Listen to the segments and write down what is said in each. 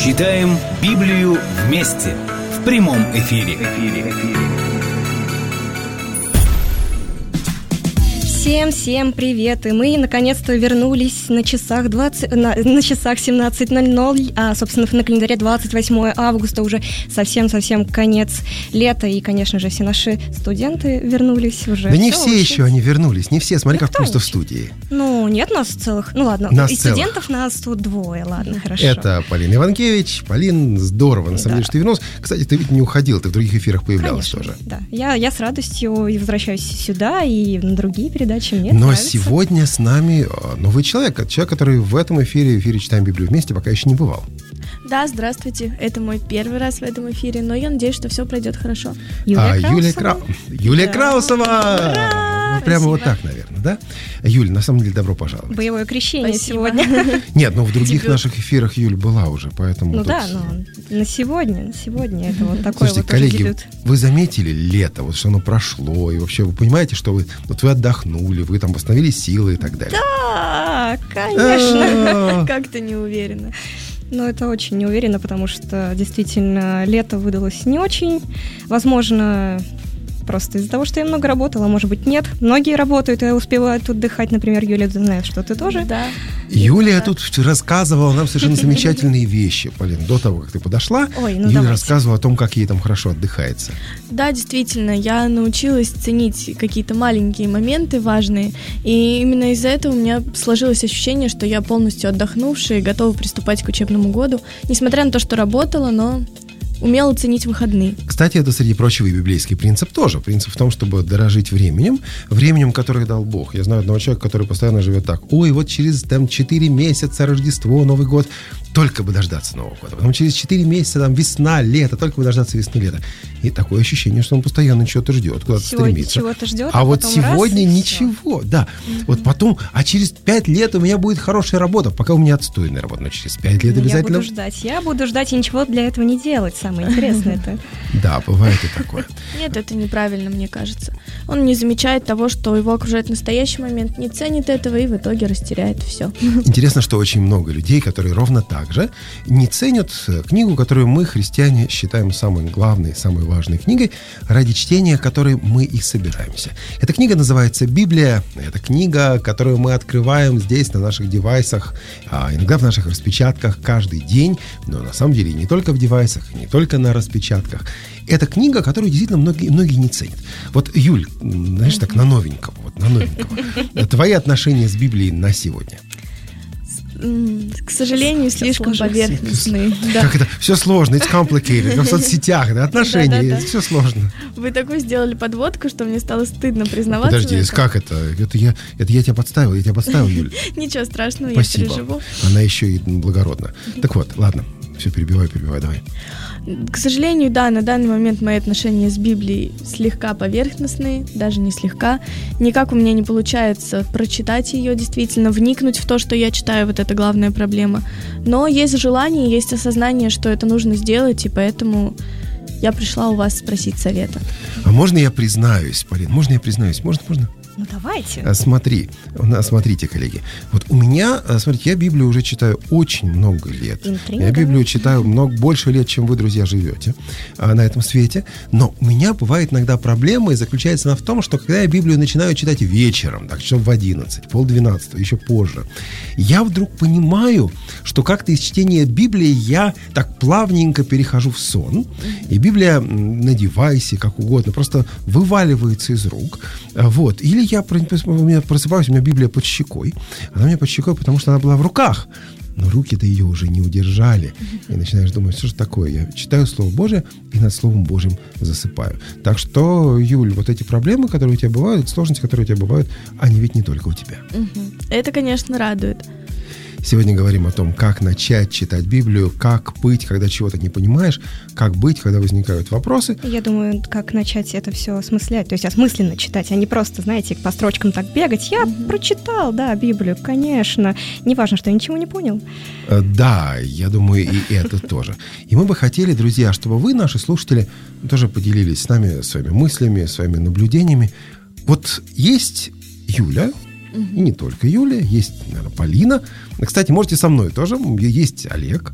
Читаем Библию вместе в прямом эфире. Всем привет! И мы наконец-то вернулись на часах 17:00, а, собственно, на календаре 28 августа, уже совсем конец лета, и, конечно же, все наши студенты вернулись уже. Да не все еще они вернулись, не все, смотри, как пусто в студии. Ну, нет нас целых, ну ладно, нас из целых. Студентов нас тут двое, ладно, хорошо. Это Полина Иванкевич. Полин, здорово, на самом деле, что ты вернулась. Кстати, ты ведь не уходил, ты в других эфирах появлялась Конечно, тоже. Да, я с радостью возвращаюсь сюда и на другие передачи. Мне Но нравится. сегодня с нами новый человек, который в этом эфире «Читаем Библию вместе» пока еще не бывал. Да, здравствуйте. Это мой первый раз в этом эфире, но я надеюсь, что все пройдет хорошо. Юлия Краусова! Ура! Вот прямо Спасибо. вот так, наверное, да? Юль, на самом деле, добро пожаловать. Боевое крещение Спасибо. сегодня. Нет, но в других Дебют. наших эфирах Юль была уже, поэтому... Ну тут- да, но на сегодня это вот такой Слушайте, вот коллеги, дебют. вы заметили лето, вот что оно прошло, и вообще вы понимаете, что вы отдохнули, вы там восстановили силы и так далее. Да, конечно. Как-то не уверена. Но это очень неуверенно, потому что действительно лето выдалось не очень. Возможно, просто из-за того, что я много работала, а может быть нет. Многие работают и успевают отдыхать. Например, Юля, ты знаешь, что ты тоже. Да. Юлия тут рассказывала нам совершенно замечательные вещи, Полин. До того, как ты подошла, Ой, ну Юля давайте. рассказывала о том, как ей там хорошо отдыхается. Да, действительно, я научилась ценить какие-то маленькие моменты важные, и именно из-за этого у меня сложилось ощущение, что я полностью отдохнувшая и готова приступать к учебному году, несмотря на то, что работала, но умела ценить выходные. Кстати, это, среди прочего, и библейский принцип тоже. Принцип в том, чтобы дорожить временем, которое дал Бог. Я знаю одного человека, который постоянно живет так. Ой, вот через 4 месяца Рождество, Новый год. Только бы дождаться Нового года. Потом через 4 месяца весна, лето. Только бы дождаться весны, лета. И такое ощущение, что он постоянно чего-то ждет, куда-то Сегодня стремится. чего-то ждет, А вот потом раз, сегодня и ничего. Да. Вот потом, а через 5 лет у меня будет хорошая работа. Пока у меня отстойная работа. Но через 5 лет обязательно... Я буду ждать и ничего для этого не делать. Самое интересное это. Да, бывает и такое. Нет, это неправильно, мне кажется. Он не замечает того, что его окружает в настоящий момент, не ценит этого и в итоге растеряет все. Интересно, что очень много людей, которые ровно так же не ценят книгу, которую мы, христиане, считаем самой главной, самой важной книгой, ради чтения которой мы и собираемся. Эта книга называется «Библия». Это книга, которую мы открываем здесь, на наших девайсах, иногда в наших распечатках каждый день, но на самом деле не только в девайсах, не только на распечатках. Это книга, которую действительно многие не ценят. Вот, Юль, знаешь, так на новенького. Твои отношения с Библией на сегодня? К сожалению, слишком поверхностные. Да. Как это? Все сложно, it's complicated. Как в соцсетях, да, отношения, Да. все сложно. Вы такую сделали подводку, что мне стало стыдно признаваться. Подожди, в этом. как это? Это я тебя подставил, Юль. Ничего страшного, Спасибо. я переживу. Она еще и благородна. Так вот, ладно, все, перебивай, давай. К сожалению, да, на данный момент мои отношения с Библией слегка поверхностные, даже не слегка. Никак у меня не получается прочитать ее, действительно, вникнуть в то, что я читаю, вот это главная проблема. Но есть желание, есть осознание, что это нужно сделать, и поэтому я пришла у вас спросить совета. А можно я признаюсь, Полин? Можно? Ну давайте. Смотрите, коллеги. Вот у меня, смотрите, я Библию уже читаю очень много лет. Интрига. Я Библию читаю больше лет, чем вы, друзья, живете на этом свете. Но у меня бывает иногда проблема, и заключается она в том, что когда я Библию начинаю читать вечером, так, часов в 11, 11:30, еще позже, я вдруг понимаю, что как-то из чтения Библии я так плавненько перехожу в сон, и Библия на девайсе, как угодно, просто вываливается из рук. Вот. Или я просыпаюсь, у меня Библия под щекой. Она у меня под щекой, потому что она была в руках. Но руки-то ее уже не удержали. И начинаешь думать, что же такое? Я читаю Слово Божие и над Словом Божьим засыпаю. Так что, Юль, вот эти проблемы, которые у тебя бывают, эти сложности, которые у тебя бывают, они ведь не только у тебя. Это, конечно, радует. Сегодня говорим о том, как начать читать Библию, как быть, когда чего-то не понимаешь, как быть, когда возникают вопросы. Я думаю, как начать это все осмыслять, то есть осмысленно читать, а не просто, знаете, по строчкам так бегать. Я прочитал, да, Библию, конечно. Неважно, что я ничего не понял. Да, я думаю, и это тоже. И мы бы хотели, друзья, чтобы вы, наши слушатели, тоже поделились с нами своими мыслями, своими наблюдениями. Вот есть Юля, И не только Юлия, есть, наверное, Полина. Кстати, можете со мной тоже. Есть Олег.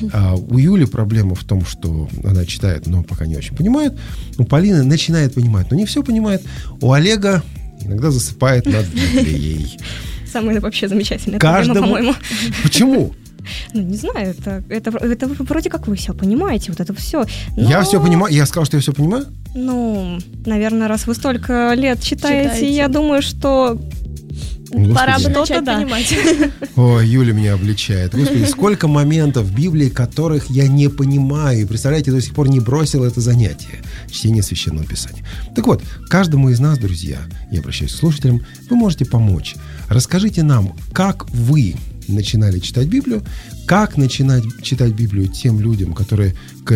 У Юли проблема в том, что она читает, но пока не очень понимает. У Полины начинает понимать, но не все понимает. У Олега иногда засыпает над Библией. Самая вообще замечательная проблема, по-моему. Почему? Ну, не знаю, это вроде как вы все понимаете, вот это все. Но... Я все понимаю. Я сказал, что я все понимаю? Ну, наверное, раз вы столько лет читаете, я думаю, что... Господи. Пора бы начать понимать. Ой, Юля меня обличает. Господи, сколько моментов в Библии, которых я не понимаю. И, представляете, до сих пор не бросил это занятие. Чтение Священного Писания. Так вот, каждому из нас, друзья, я обращаюсь к слушателям, вы можете помочь. Расскажите нам, как вы начинали читать Библию, как начинать читать Библию тем людям, которые к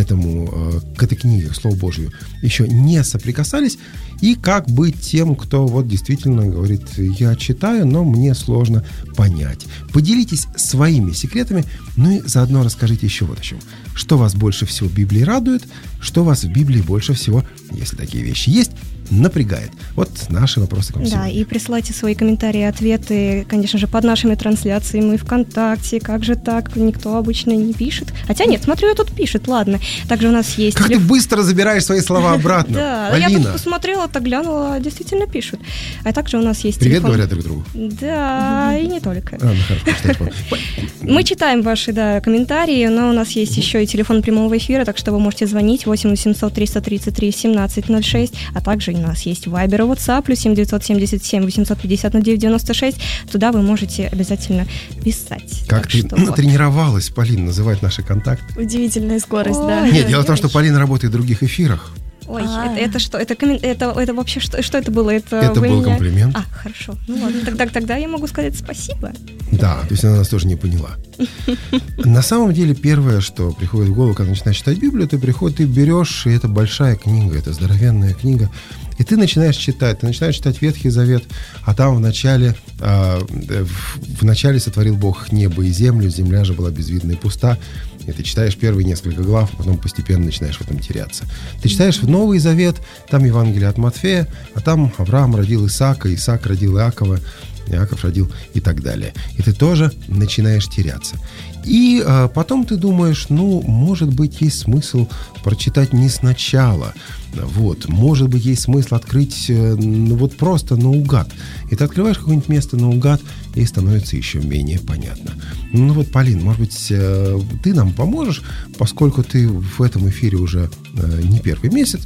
этой книге, к Слову Божию, еще не соприкасались, и как быть тем, кто вот действительно говорит, я читаю, но мне сложно понять. Поделитесь своими секретами, ну и заодно расскажите еще вот о чем. Что вас больше всего в Библии радует, что вас в Библии больше всего, если такие вещи есть, напрягает. Вот наши вопросы к вам сегодня. Да, и присылайте свои комментарии, ответы, конечно же, под нашими трансляциями ВКонтакте. Как же так? Никто обычно не пишет. Хотя нет, смотрю, тут пишет, ладно. Также у нас есть... Как ты быстро забираешь свои слова обратно, Да, я тут посмотрела, так глянула, действительно пишут. А также у нас есть Привет, телефон. говорят друг другу. Да, и не только. Хорошо. Мы читаем ваши, комментарии, но у нас есть еще и телефон прямого эфира, так что вы можете звонить 8 800 333 1706, а также у нас есть Viber и WhatsApp, плюс 7 977 850 996. Туда вы можете обязательно писать. Как ты натренировалась, Полин, называть наши контакты? Удивительная скорость, да. Нет, дело в том, что Полина работает в других эфирах. Ой, это что? Это вообще что это было? Это был комплимент. Хорошо. Ну ладно, тогда я могу сказать спасибо. Да, то есть она нас тоже не поняла. На самом деле, первое, что приходит в голову, когда начинаешь читать Библию, ты берешь, и это большая книга, это здоровенная книга, и ты начинаешь читать Ветхий Завет, а там в начале сотворил Бог небо и землю, земля же была безвидна и пуста. И ты читаешь первые несколько глав, а потом постепенно начинаешь в этом теряться. Ты читаешь Новый Завет, там Евангелие от Матфея, а там Авраам родил Исаака, Исаак родил Иакова, Иаков родил и так далее. И ты тоже начинаешь теряться. И потом ты думаешь, может быть, есть смысл прочитать не сначала. Может быть, есть смысл открыть просто наугад. И ты открываешь какое-нибудь место наугад, и становится еще менее понятно. Полин, может быть, ты нам поможешь, поскольку ты в этом эфире уже не первый месяц.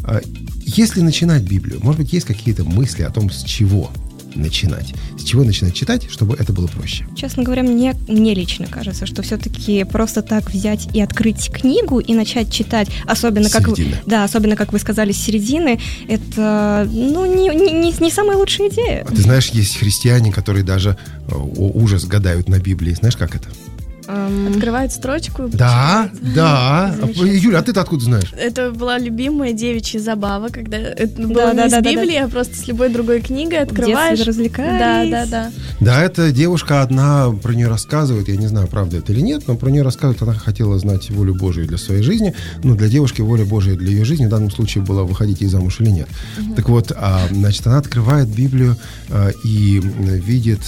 Если начинать Библию, может быть, есть какие-то мысли о том, с чего начинать? С чего начинать читать, чтобы это было проще? Честно говоря, мне лично кажется, что все-таки просто так взять и открыть книгу и начать читать, особенно как вы сказали, с середины, это не самая лучшая идея. А ты знаешь, есть христиане, которые даже ужас гадают на Библии. Знаешь, как это? Открывает строчку. Да. Юля, а ты-то откуда знаешь? Это была любимая девичья забава, когда это было не с Библии, а просто с любой другой книгой открываешь. Развлекались. Да. Да, эта девушка одна про нее рассказывает, я не знаю, правда это или нет, но про нее рассказывает, она хотела знать волю Божию для своей жизни, но для девушки воля Божия для ее жизни в данном случае была выходить ей замуж или нет. Так вот, она открывает Библию и видит,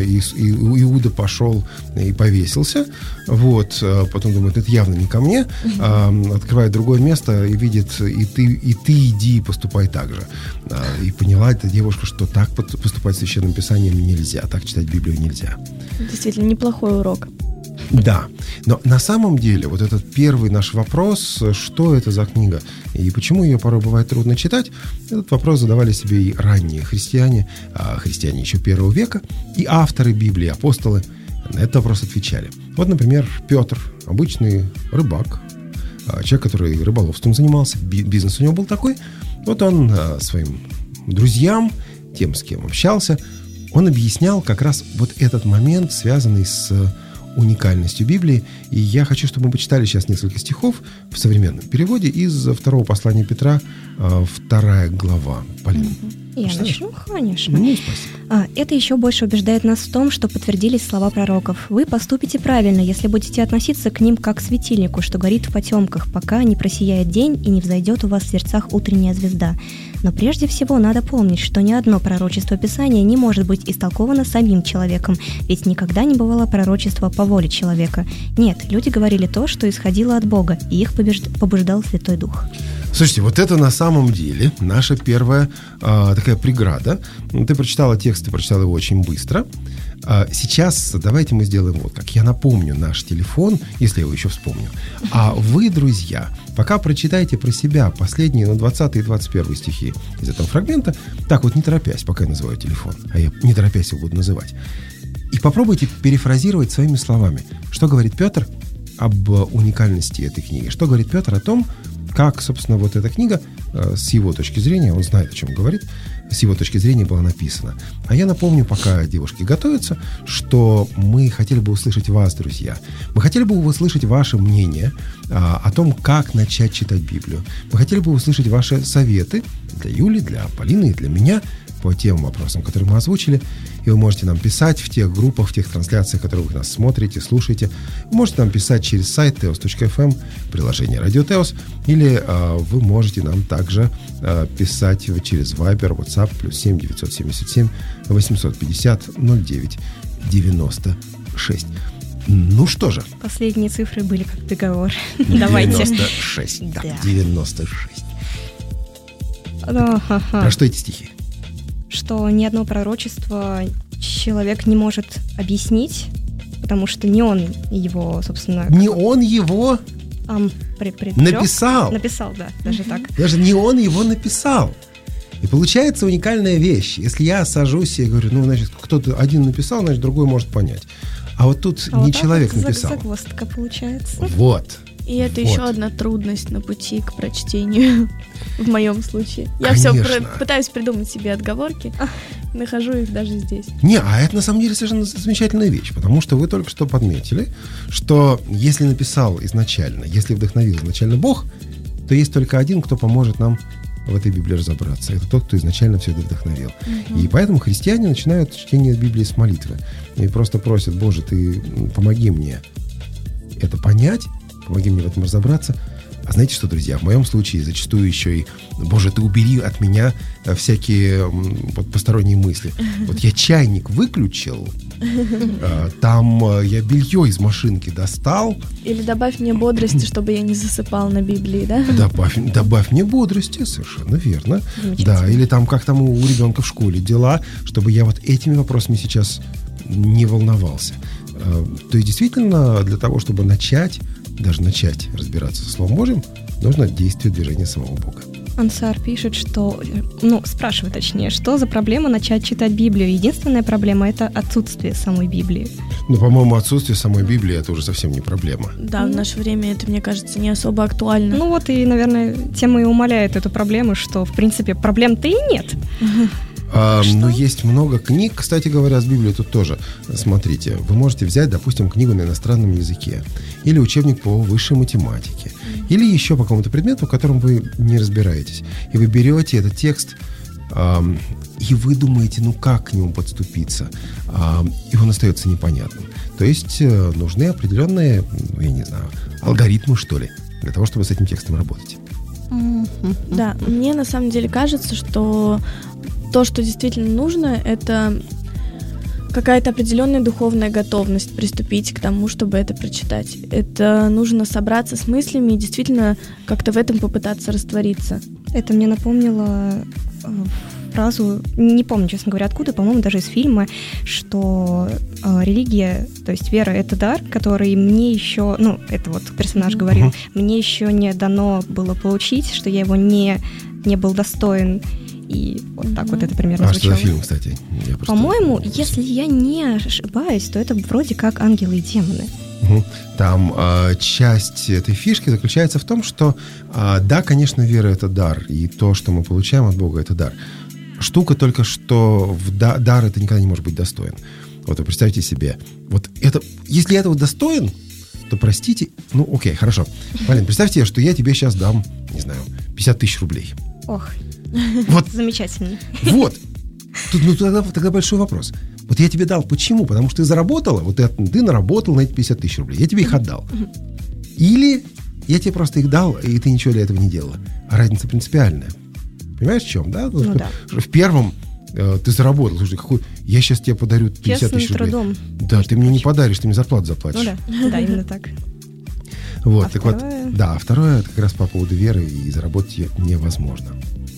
Иуда пошел и повесился. Потом думает, это явно не ко мне. Открывает другое место и видит, и ты иди, поступай так же. И поняла эта девушка, что так поступать с Священным Писанием нельзя, так читать Библию нельзя. Действительно, неплохой урок. Да, но на самом деле вот этот первый наш вопрос, что это за книга и почему ее порой бывает трудно читать, этот вопрос задавали себе и ранние христиане еще первого века, и авторы Библии, апостолы на этот вопрос отвечали. Например, Петр, обычный рыбак, человек, который рыболовством занимался, бизнес у него был такой. Он своим друзьям, тем, с кем общался, он объяснял как раз этот момент, связанный с уникальностью Библии. И я хочу, чтобы мы почитали сейчас несколько стихов в современном переводе из второго послания Петра, 2 глава. Полина. Я начну, конечно. Ну, спасибо. Это еще больше убеждает нас в том, что подтвердились слова пророков. Вы поступите правильно, если будете относиться к ним как к светильнику, что горит в потемках, пока не просияет день и не взойдет у вас в сердцах утренняя звезда. Но прежде всего надо помнить, что ни одно пророчество Писания не может быть истолковано самим человеком, ведь никогда не бывало пророчества по воле человека. Нет, люди говорили то, что исходило от Бога, и их побуждал Святой Дух. Слушайте, вот это на самом деле наша первая такая преграда. Ты прочитала текст, ты прочитала его очень быстро. Сейчас давайте мы сделаем вот как. Я напомню наш телефон, если я его еще вспомню. А вы, друзья, пока прочитайте про себя последние, 20 и 21 стихи из этого фрагмента, так вот не торопясь, пока я называю телефон, а я не торопясь его буду называть, и попробуйте перефразировать своими словами, что говорит Петр об уникальности этой книги, что говорит Петр о том, как, собственно, вот эта книга, с его точки зрения, он знает, о чем говорит, с его точки зрения была написана. А я напомню, пока девушки готовятся, что мы хотели бы услышать вас, друзья. Мы хотели бы услышать ваше мнение о том, как начать читать Библию. Мы хотели бы услышать ваши советы для Юли, для Полины и для меня по тем вопросам, которые мы озвучили. И вы можете нам писать в тех группах, в тех трансляциях, которые вы нас смотрите, слушаете. Вы можете нам писать через сайт teos.fm, приложение Radio Teos, или вы можете нам также писать через Viber, WhatsApp, +7 977 850 09 96. Ну что же. Последние цифры были как договор. Давайте. 96, да, 96. Про что эти стихи? Что ни одно пророчество человек не может объяснить, потому что не он его, собственно... Не он его написал. Написал, да, даже так. Даже не он его написал. И получается уникальная вещь. Если я сажусь и говорю, значит, кто-то один написал, значит, другой может понять. А вот тут не человек написал. Загвоздка получается. Вот. И это еще одна трудность на пути к прочтению, в моем случае. Я Конечно. все пытаюсь придумать себе отговорки, нахожу их даже здесь. А это на самом деле совершенно замечательная вещь, потому что вы только что подметили, что если написал изначально, если вдохновил изначально Бог, то есть только один, кто поможет нам в этой Библии разобраться. Это тот, кто изначально все это вдохновил. И поэтому христиане начинают чтение Библии с молитвы. И просто просят: Боже, ты помоги мне это понять, помоги мне в этом разобраться. А знаете что, друзья, в моем случае зачастую еще и: Боже, ты убери от меня всякие посторонние мысли. Вот я чайник выключил, там я белье из машинки достал. Или добавь мне бодрости, чтобы я не засыпал на Библии, да? Добавь мне бодрости, совершенно верно. Да, или там, как там у ребенка в школе дела, чтобы я вот этими вопросами сейчас не волновался. То есть действительно для того, чтобы начать разбираться со Словом Божьим, нужно действие движения самого Бога. Ансар пишет, что, спрашивает точнее, что за проблема начать читать Библию? Единственная проблема – это отсутствие самой Библии. По-моему, отсутствие самой Библии – это уже совсем не проблема. Да, в наше время это, мне кажется, не особо актуально. И, наверное, тема и умаляет эту проблему, что, в принципе, проблем-то и нет. Но есть много книг, кстати говоря, с Библией тут тоже. Смотрите, вы можете взять, допустим, книгу на иностранном языке, или учебник по высшей математике, или еще по какому-то предмету, в котором вы не разбираетесь. И вы берете этот текст, и вы думаете, как к нему подступиться, и он остается непонятным. То есть нужны определенные, алгоритмы, что ли, для того, чтобы с этим текстом работать. Да, мне на самом деле кажется, что то, что действительно нужно, это какая-то определенная духовная готовность приступить к тому, чтобы это прочитать. Это нужно собраться с мыслями и действительно как-то в этом попытаться раствориться. Это мне напомнило фразу, не помню, честно говоря, откуда, по-моему, даже из фильма, что религия, то есть вера — это дар, который мне еще, это вот персонаж говорил, мне еще не дано было получить, что я его не был достоин. И вот так вот это примерно звучало. А что за фильм, кстати? По-моему, если я не ошибаюсь, то это вроде как «Ангелы и демоны». Там часть этой фишки заключается в том, что да, конечно, вера — это дар, и то, что мы получаем от Бога, это дар. Штука только, что дар это никогда не может быть достоин. Вот вы представьте себе, вот это, если этого достоин, то простите, окей, хорошо. Полин, представьте, что я тебе сейчас дам, 50 тысяч рублей. Ох, Вот. Замечательно. Вот. Тут, тогда большой вопрос. Вот я тебе дал. Почему? Потому что ты заработала, вот ты наработал на эти 50 тысяч рублей. Я тебе их отдал. Или я тебе просто их дал, и ты ничего для этого не делала. А разница принципиальная. Понимаешь, в чем, да? Ну, да. В первом ты заработал. Слушай, я сейчас тебе подарю 50 тысяч рублей. Трудом. Да, ты мне не подаришь, ты мне зарплату заплатишь. Ну да, именно так. Вот, а так второе... вот, да, второе, это как раз по поводу веры, и заработать ее невозможно.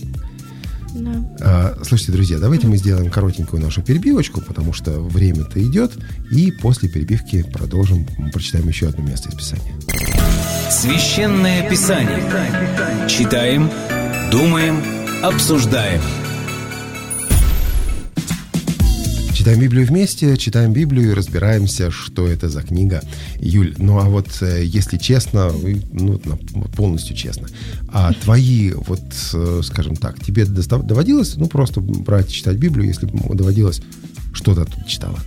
Да. Слушайте, друзья, давайте мы сделаем коротенькую нашу перебивочку, потому что время-то идет, и после перебивки продолжим, прочитаем еще одно место из Писания. Священное Писание. Читаем, думаем, обсуждаем. Читаем Библию вместе, читаем Библию и разбираемся, что это за книга. Юль, ну а вот если честно, полностью честно, а твои, вот, скажем так, тебе доводилось, просто брать, читать Библию, если доводилось, что ты тут читала?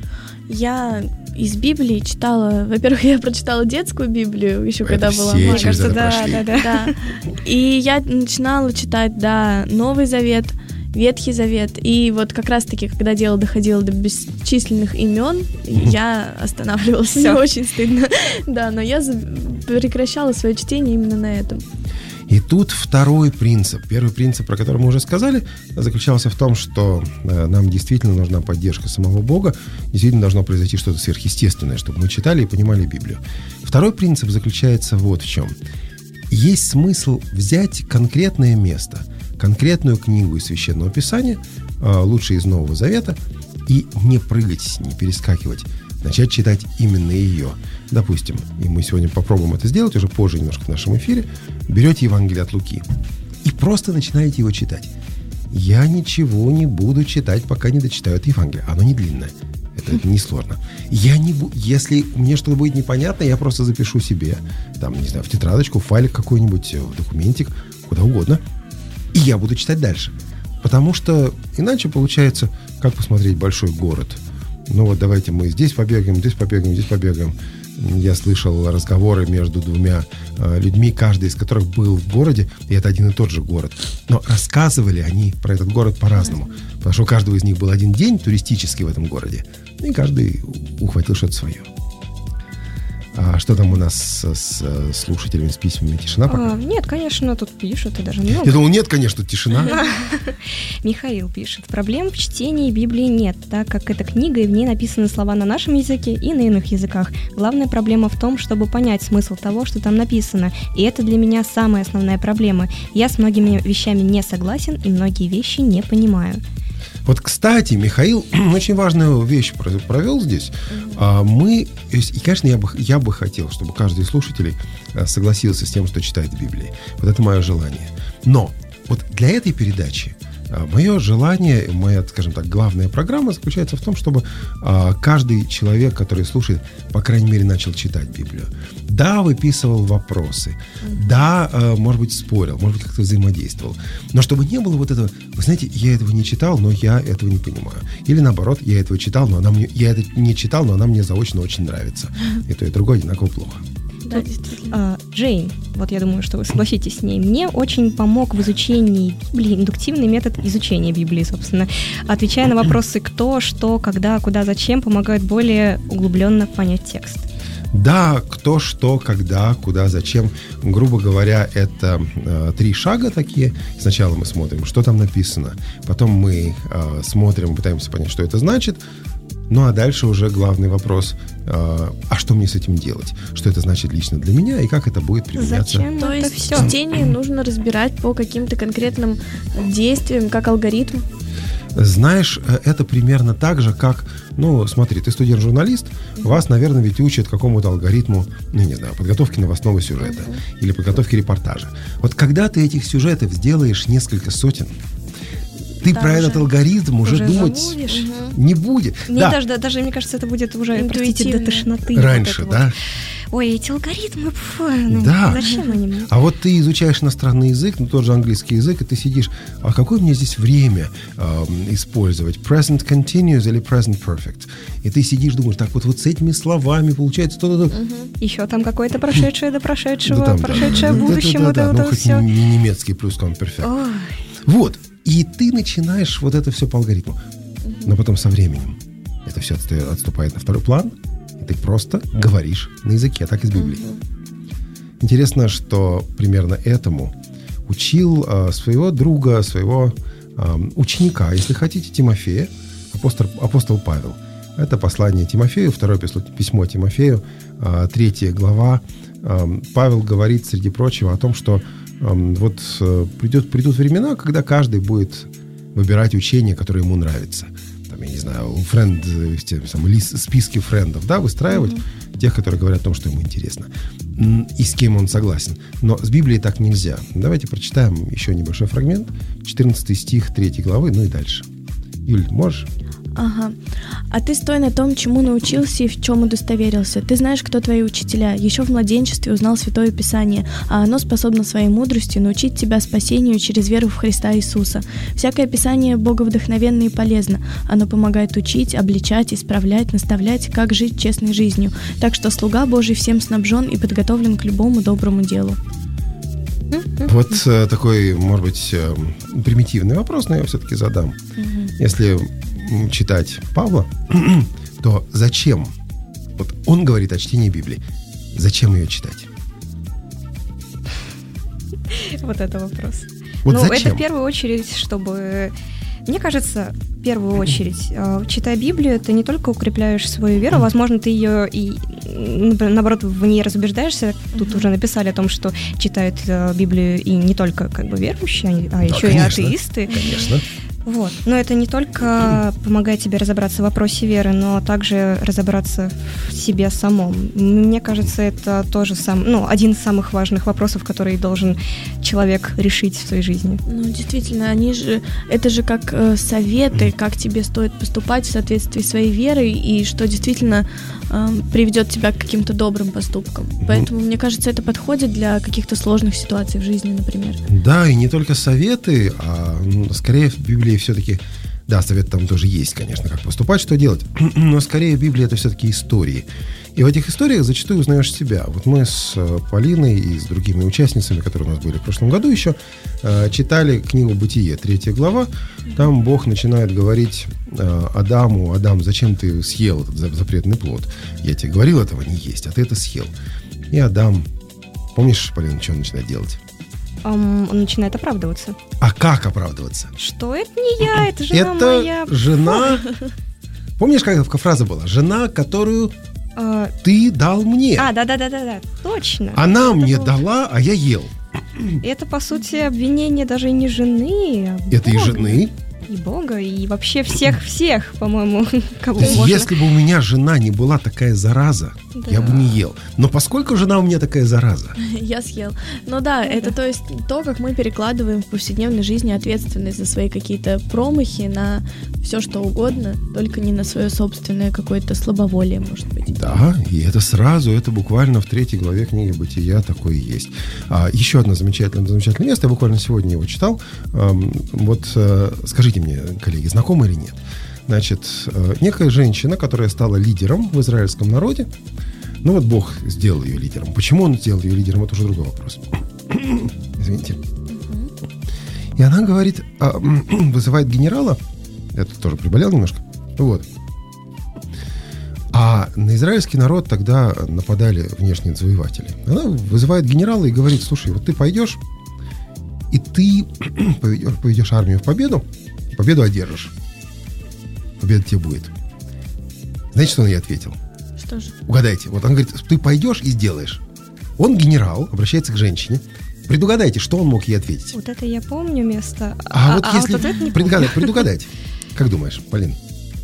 Я из Библии читала, во-первых, я прочитала детскую Библию, еще когда была маленькая. Мне кажется, да. И я начинала читать, Новый Завет, Ветхий Завет. И вот как раз-таки, когда дело доходило до бесчисленных имен, я останавливалась. Мне очень стыдно. Да, но я прекращала свое чтение именно на этом. И тут второй принцип. Первый принцип, про который мы уже сказали, заключался в том, что нам действительно нужна поддержка самого Бога, действительно должно произойти что-то сверхъестественное, чтобы мы читали и понимали Библию. Второй принцип заключается вот в чем. Есть смысл взять конкретное место, конкретную книгу из Священного Писания, лучше из Нового Завета, и не прыгать, не перескакивать, начать читать именно ее. Допустим, и мы сегодня попробуем это сделать, уже позже немножко в нашем эфире, берете Евангелие от Луки и просто начинаете его читать. Я ничего не буду читать, пока не дочитаю это Евангелие. Оно не длинное. Это не сложно. Если мне что-то будет непонятно, я просто запишу себе, в тетрадочку, в файлик какой-нибудь, в документик, куда угодно, и я буду читать дальше. Потому что иначе получается, как посмотреть большой город. Давайте мы здесь побегаем, здесь побегаем, здесь побегаем. Я слышал разговоры между двумя людьми, каждый из которых был в городе, и это один и тот же город. Но рассказывали они про этот город по-разному. Потому что у каждого из них был один день туристический в этом городе, и каждый ухватил что-то свое. А что там у нас с слушателями, с письмами? Тишина пока? Нет, конечно, тут пишут, и даже много. Я думал, нет, конечно, тишина. Михаил пишет. Проблем в чтении Библии нет, так как эта книга, и в ней написаны слова на нашем языке и на иных языках. Главная проблема в том, чтобы понять смысл того, что там написано. И это для меня самая основная проблема. Я с многими вещами не согласен и многие вещи не понимаю. Вот, кстати, Михаил очень важную вещь провел здесь. И, конечно, я бы хотел, чтобы каждый из слушателей согласился с тем, что читает в Библии. Вот это мое желание. Но вот для этой передачи мое желание, моя, скажем так, главная программа заключается в том, чтобы каждый человек, который слушает, по крайней мере, начал читать Библию. Да, выписывал вопросы. Да, может быть, спорил, может быть, как-то взаимодействовал. Но чтобы не было вот этого, вы знаете, я этого не читал, но я этого не понимаю. Или наоборот, я этого читал, но я это не читал, но она мне заочно очень нравится. И то, и другое одинаково плохо. Да, действительно. Джейн, вот я думаю, что вы согласитесь с ней, мне очень помог в изучении Библии индуктивный метод изучения Библии, собственно. Отвечая на вопросы «кто», «что», «когда», «куда», «зачем», помогает более углубленно понять текст. Да, кто, что, когда, куда, зачем. Грубо говоря, это 3 шага такие. Сначала мы смотрим, что там написано. Потом мы смотрим, пытаемся понять, что это значит. Ну, а дальше уже главный вопрос, а что мне с этим делать? Что это значит лично для меня и как это будет применяться? Зачем То это есть все? чтение нужно разбирать по каким-то конкретным действиям, как алгоритм? Знаешь, это примерно так же, как, смотри, ты студент-журналист, вас, наверное, ведь учат какому-то алгоритму, подготовки новостного сюжета или подготовки репортажа. Вот когда ты этих сюжетов сделаешь несколько сотен, ты про этот алгоритм уже думать не будет. Мне даже, мне кажется, это будет уже, простите, до тошноты. Раньше, да? Ой, эти алгоритмы, да. Зачем они мне? А вот ты изучаешь иностранный язык, тот же английский язык, и ты сидишь, а какое мне здесь время использовать? Present continuous или present perfect? И ты сидишь, думаешь, так вот с этими словами получается то-то. Еще там какое-то прошедшее до прошедшего, Да, там, прошедшее да. в будущем, Да, вот хоть все. не немецкий плюс perfect. Вот. И ты начинаешь вот это все по алгоритму. Но потом со временем это все отступает на второй план, и ты просто говоришь на языке, так из Библии. Интересно, что примерно этому учил своего друга, своего ученика, если хотите, Тимофея, апостол Павел. Это послание Тимофею, второе письмо Тимофею, 3 глава. Павел говорит, среди прочего, о том, что вот придут времена, когда каждый будет выбирать учение, которое ему нравится. Там, я не знаю, списки френдов, да, выстраивать тех, которые говорят о том, что ему интересно, и с кем он согласен. Но с Библией так нельзя. Давайте прочитаем еще небольшой фрагмент, 14 стих 3 главы, ну и дальше. Юль, можешь? Ага. А ты стой на том, чему научился и в чем удостоверился. Ты знаешь, кто твои учителя. Еще в младенчестве узнал Святое Писание, а оно способно своей мудростью научить тебя спасению через веру в Христа Иисуса. Всякое Писание боговдохновенно и полезно. Оно помогает учить, обличать, исправлять, наставлять, как жить честной жизнью. Так что слуга Божий всем снабжен и подготовлен к любому доброму делу. Вот такой, может быть, примитивный вопрос, но я все-таки задам. Если читать Павла, то зачем? Вот он говорит о чтении Библии. Зачем ее читать? Вот это вопрос. Вот зачем? Это в первую очередь, чтобы... Мне кажется, в первую очередь, читая Библию, ты не только укрепляешь свою веру, возможно, ты ее и, наоборот, в ней разубеждаешься. Тут уже написали о том, что читают Библию и не только как бы верующие, а еще и атеисты. Конечно. Вот. Но это не только помогает тебе разобраться в вопросе веры, но также разобраться в себе самом. Мне кажется, это тоже один из самых важных вопросов, который должен человек решить в своей жизни. Ну, действительно, это же как советы, как тебе стоит поступать в соответствии с своей верой, и что действительно приведет тебя к каким-то добрым поступкам. Поэтому, мне кажется, это подходит для каких-то сложных ситуаций в жизни, например. Да, и не только советы, а скорее в Библии все-таки, да, совет там тоже есть, конечно, как поступать, что делать, но скорее Библия — это все-таки истории. И в этих историях зачастую узнаешь себя. Вот мы с Полиной и с другими участницами, которые у нас были в прошлом году еще, читали книгу «Бытие», 3 глава. Там Бог начинает говорить Адаму: «Адам, зачем ты съел этот запретный плод? Я тебе говорил этого не есть, а ты это съел». И Адам, помнишь, Полина, что он начинает делать? Он начинает оправдываться. А как оправдываться? Что это не я, это жена моя. Это жена... Помнишь, какая фраза была? Жена, которую ты дал мне. Да, точно. Она это мне дала, а я ел. Это, по сути, обвинение даже не жены, а это Бога. И жены. И Бога, и вообще всех, по-моему, кого То есть, можно. если бы у меня жена не была такая зараза, да, я бы не ел. Но поскольку жена у меня такая зараза... Я съел. Ну да, это то есть то, как мы перекладываем в повседневной жизни ответственность за свои какие-то промахи на все, что угодно, только не на свое собственное какое-то слабоволие, может быть. Да, и это сразу, это буквально в 3 главе книги «Бытия» такое есть. Еще одно замечательное место, я буквально сегодня его читал. Скажите мне, коллеги, знакомы или нет? Значит, некая женщина, которая стала лидером в израильском народе, Бог сделал ее лидером. Почему он сделал ее лидером, это уже другой вопрос. Извините. И она говорит, вызывает генерала, я тут тоже приболел немножко, а на израильский народ тогда нападали внешние завоеватели. Она вызывает генерала и говорит: слушай, вот ты пойдешь, и ты поведешь армию в победу одержишь. Победа тебе будет. Знаете, что он ей ответил? Что же? Угадайте. Вот он говорит: ты пойдешь и сделаешь. Он, генерал, обращается к женщине. Предугадайте, что он мог ей ответить. Вот это я помню место. Если вот это не предугадать. Как думаешь, Полин?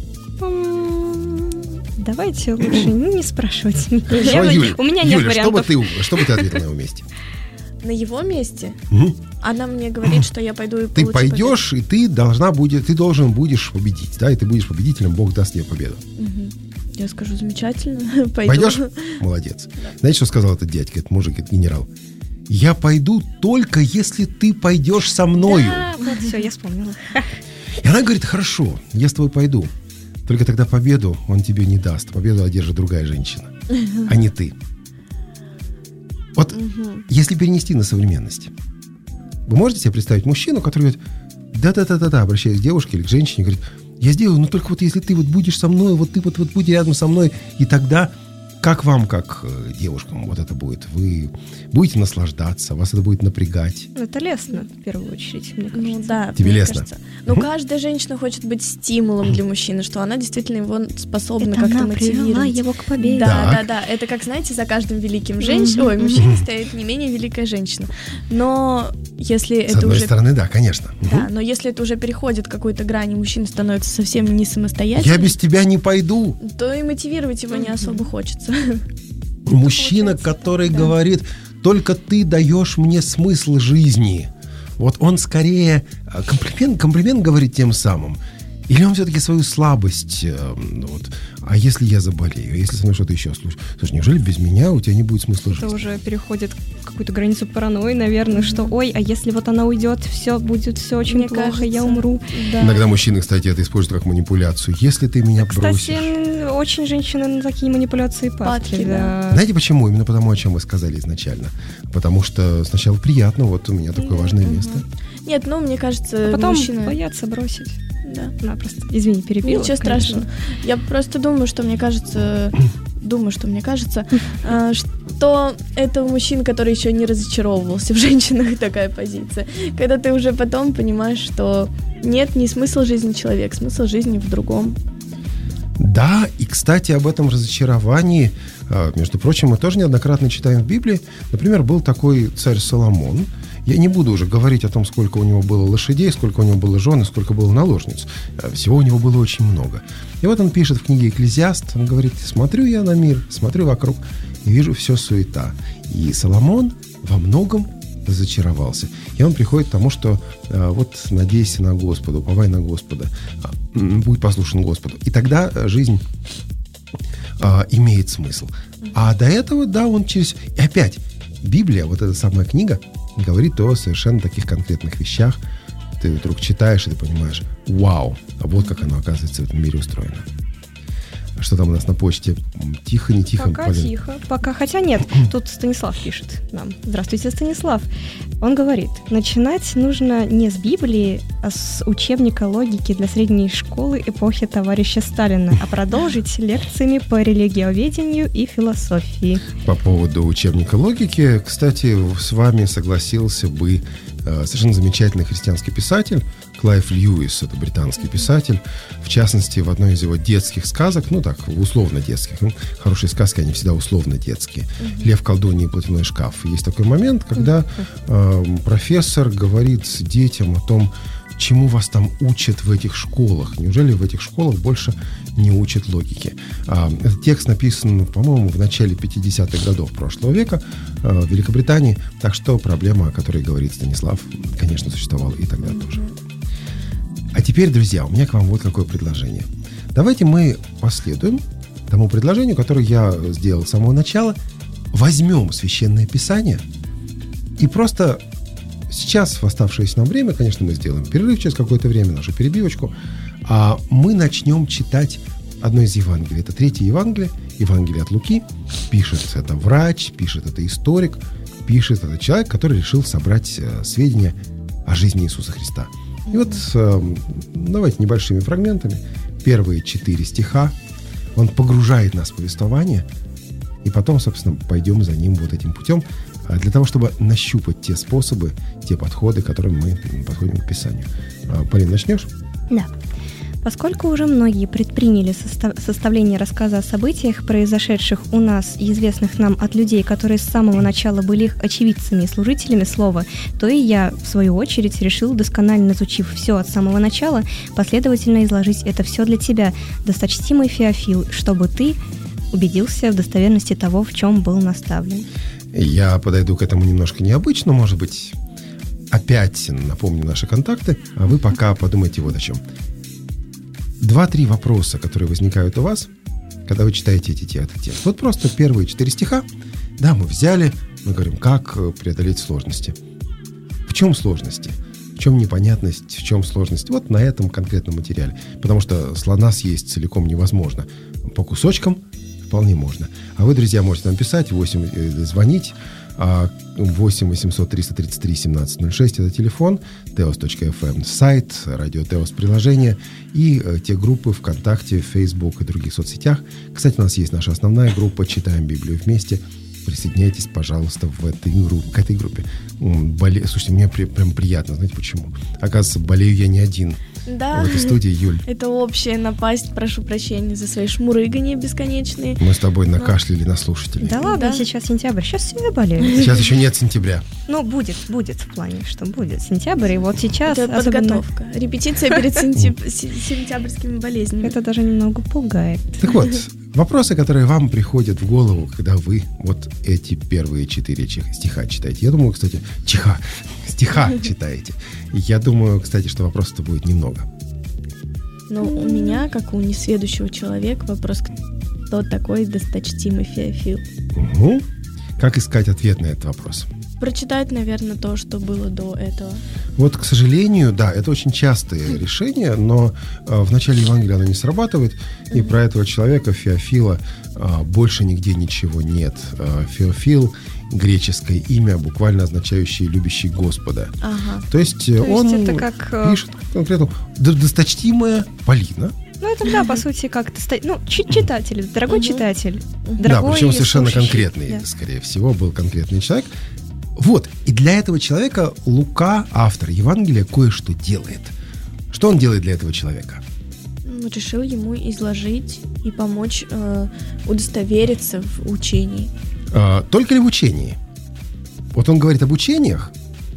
Давайте лучше не спрашивать. У меня нет вариантов. Что бы ты ответила на его месте? На его месте? Она мне говорит, что я пойду и получу победу. Ты пойдешь, и ты должен будешь победить, да, и ты будешь победителем, Бог даст тебе победу. Я скажу: замечательно, пойду. Пойдешь? Молодец. Знаете, что сказал этот дядька, этот мужик, этот генерал? Я пойду только если ты пойдешь со мною. Да, вот все, я вспомнила. И она говорит: хорошо, я с тобой пойду. Только тогда победу он тебе не даст. Победу одержит другая женщина, а не ты. Вот если перенести на современность, вы можете себе представить мужчину, который говорит: да, обращаясь к девушке или к женщине, говорит, я сделаю, но только вот если ты вот будешь со мной, вот ты вот будь рядом со мной, и тогда как вам, как девушкам, вот это будет? Вы будете наслаждаться, вас это будет напрягать? Это лестно, в первую очередь, мне кажется. Ну да, Тебе мне лестно? кажется. Но каждая женщина хочет быть стимулом для мужчины, что она действительно его способна Это как-то она привела мотивировать. его к победе. Да. Это как, знаете, за каждым великим мужчиной стоит не менее великая женщина. Но если С это одной уже... стороны, да, конечно. Да, но если это уже переходит какую-то грань, и мужчина становится совсем не самостоятельным, Я без тебя не пойду. то и мотивировать его не особо хочется. Мужчина, который говорит, только ты даешь мне смысл жизни. Вот он скорее комплимент говорит тем самым. Или он все-таки свою слабость, вот, а если я заболею, если со мной что-то еще случится? Слушай, неужели без меня у тебя не будет смысла жизни? Это уже переходит в какую-то границу паранойи, наверное, что, ой, а если вот она уйдет, все будет все очень Мне плохо, кажется, я умру. Да. Иногда мужчины, кстати, это используют как манипуляцию. Если ты меня бросишь... Кстати, очень женщины на такие манипуляции падки. Падки, да. Знаете почему? Именно потому, о чем вы сказали изначально. Потому что сначала приятно, вот у меня такое важное место. Нет, ну, мне кажется, А потом мужчина... боятся бросить. Да. Напросто. Извини, перебила. Ничего конечно. страшного. Я просто думаю, что мне кажется, что это у мужчин, который еще не разочаровывался в женщинах, такая позиция. Когда ты уже потом понимаешь, что нет, не смысл жизни человека, смысл жизни в другом. Да, и, кстати, об этом разочаровании, между прочим, мы тоже неоднократно читаем в Библии. Например, был такой царь Соломон. Я не буду уже говорить о том, сколько у него было лошадей, сколько у него было жен и сколько было наложниц. Всего у него было очень много. И вот он пишет в книге «Экклезиаст», он говорит, смотрю я на мир, смотрю вокруг и вижу все суета. И Соломон во многом разочаровался. И он приходит к тому, что вот надейся на Господа, уповай на Господа, будь послушен Господу. И тогда жизнь имеет смысл. А до этого, да, он через... И опять, Библия, вот эта самая книга, говорит о совершенно таких конкретных вещах. Ты вдруг читаешь, и ты понимаешь, вау, а вот как оно, оказывается, в этом мире устроено. Что там у нас на почте? Тихо, не тихо? Пока Полин? тихо. Пока, хотя нет, тут Станислав пишет нам. Здравствуйте, Станислав. Он говорит, начинать нужно не с Библии, а с учебника логики для средней школы эпохи товарища Сталина, а продолжить лекциями по религиоведению и философии. По поводу учебника логики, кстати, с вами согласился бы совершенно замечательный христианский писатель Клайв Льюис, это британский писатель. В частности, в одной из его детских сказок, ну так, условно детских, хорошие сказки, они всегда условно детские. «Лев, колдунья и платяной шкаф». Есть такой момент, когда профессор говорит детям о том, чему вас там учат в этих школах. Неужели в этих школах больше не учат логики? Этот текст написан, по-моему, в начале 50-х годов прошлого века в Великобритании. Так что проблема, о которой говорит Станислав, конечно, существовала и тогда тоже. А теперь, друзья, у меня к вам вот какое предложение. Давайте мы последуем тому предложению, которое я сделал с самого начала. Возьмем Священное Писание и просто... Сейчас, в оставшееся нам время, конечно, мы сделаем перерыв через какое-то время, нашу перебивочку, а мы начнем читать одно из Евангелий. Это 3-е Евангелие, Евангелие от Луки. Пишет это врач, пишет это историк, пишет это человек, который решил собрать сведения о жизни Иисуса Христа. И вот давайте небольшими фрагментами. Первые 4 стиха. Он погружает нас в повествование, и потом, собственно, пойдем за ним вот этим путем, для того, чтобы нащупать те способы, те подходы, которым мы подходим к Писанию. Полин, начнешь? Да. Поскольку уже многие предприняли составление рассказа о событиях, произошедших у нас и известных нам от людей, которые с самого начала были их очевидцами и служителями слова, то и я, в свою очередь, решил, досконально изучив все от самого начала, последовательно изложить это все для тебя, досточтимый Феофил, чтобы ты убедился в достоверности того, в чем был наставлен. Я подойду к этому немножко необычно, может быть, опять напомню наши контакты, а вы пока подумайте вот о чем. 2-3 вопроса, которые возникают у вас, когда вы читаете этот текст. Вот просто первые 4 стиха, да, мы взяли, мы говорим, как преодолеть сложности. В чем сложности? В чем непонятность, в чем сложность? Вот на этом конкретном материале. Потому что слона съесть целиком невозможно. По кусочкам вполне можно. А вы, друзья, можете нам писать, звонить 8 800 333 1706 это телефон, teos.fm сайт, радио Теос приложение и те группы ВКонтакте, Facebook и других соцсетях. Кстати, у нас есть наша основная группа «Читаем Библию вместе». Присоединяйтесь, пожалуйста, к этой группе. Слушайте, мне прям приятно, знаете почему? Оказывается, болею я не один. Да. В этой студии, Юль. Это общая напасть, прошу прощения за свои шмурыгания бесконечные. Мы с тобой накашляли на слушателей. Да ладно, Да. сейчас сентябрь, сейчас все болеют. Сейчас еще нет сентября. Ну, будет в плане, что будет сентябрь, и вот сейчас Это особенно... подготовка. Репетиция перед сентябрьскими болезнями. Это даже немного пугает. Так вот, вопросы, которые вам приходят в голову, когда вы вот эти первые 4 стиха читаете. Я думаю, кстати, стиха читаете. Я думаю, кстати, что вопросов-то будет немного. Но у меня, как у несведущего человека, вопрос, кто такой досточтимый Феофил? Угу. Как искать ответ на этот вопрос? Прочитать, наверное, то, что было до этого. Вот, к сожалению, да, это очень частое решение, но в начале Евангелия оно не срабатывает, и про этого человека, Феофила, больше нигде ничего нет. Феофил — греческое имя, буквально означающее «любящий Господа». Ага. То есть он это как... пишет конкретно «досточтимая Полина». Ну, это, да, по сути, как-то... читатель, дорогой читатель. Да, Дорогой причем совершенно слушающий. конкретный, Да. скорее всего, был конкретный человек. Вот, и для этого человека Лука, автор Евангелия, кое-что делает. Что он делает для этого человека? Решил ему изложить и помочь удостовериться в учении. Только ли в учении? Вот он говорит об учениях.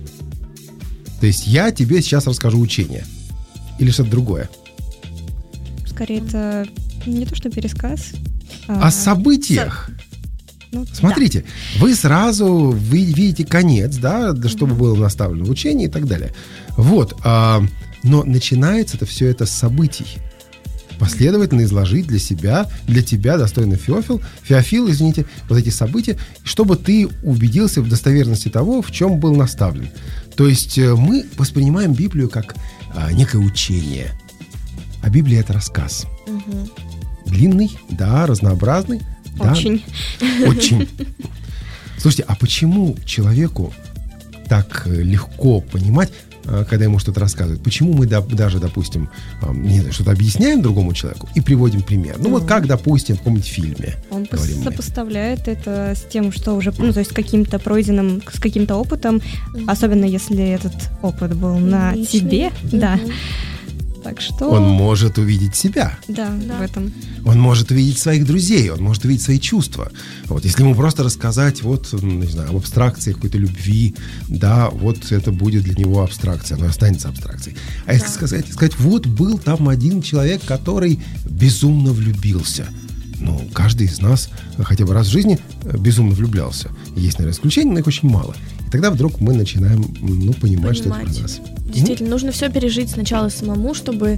То есть я тебе сейчас расскажу учение. Или что-то другое. Скорее, это не то, что пересказ. О событиях. Ну, Смотрите, вы видите конец, да, чтобы было наставлено в учении и так далее. Вот. Но начинается все это с событий. Последовательно изложить для тебя, достойный Феофил, извините, вот эти события, чтобы ты убедился в достоверности того, в чем был наставлен. То есть мы воспринимаем Библию как некое учение. А Библия — это рассказ. Угу. Длинный, да, разнообразный. Очень. Да, очень. Слушайте, а почему человеку так легко понимать, когда ему что-то рассказывают? Почему мы даже, допустим, не знаю, что-то объясняем другому человеку и приводим пример? Ну, вот как, допустим, в каком-нибудь фильме. Он говорим мы. сопоставляет это с тем, что уже, то есть с каким-то пройденным, с каким-то опытом, особенно если этот опыт был на Личный. тебе, да. Так что... Он может увидеть себя. Да, в этом. Он может увидеть своих друзей, он может увидеть свои чувства. Вот, если ему просто рассказать, не знаю, об абстракции какой-то любви, да, вот это будет для него абстракция, оно останется абстракцией. А если сказать, вот был там один человек, который безумно влюбился. Ну, каждый из нас хотя бы раз в жизни безумно влюблялся. Есть, наверное, исключения, но их очень мало. И тогда вдруг мы начинаем, понимать, что это про нас. Действительно, нужно все пережить сначала самому, чтобы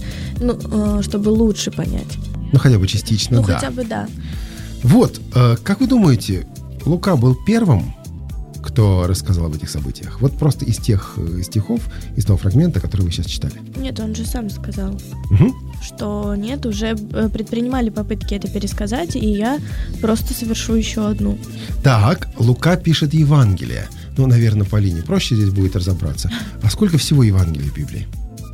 лучше понять. Ну, хотя бы частично, да. Хотя бы да. Вот, как вы думаете, Лука был первым, кто рассказал об этих событиях? Вот просто из тех стихов, из того фрагмента, который вы сейчас читали. Нет, он же сам сказал, Угу. что нет, уже предпринимали попытки это пересказать, и я просто совершу еще одну. Так, Лука пишет Евангелие. Ну, наверное, Полине проще здесь будет разобраться. А сколько всего Евангелий в Библии?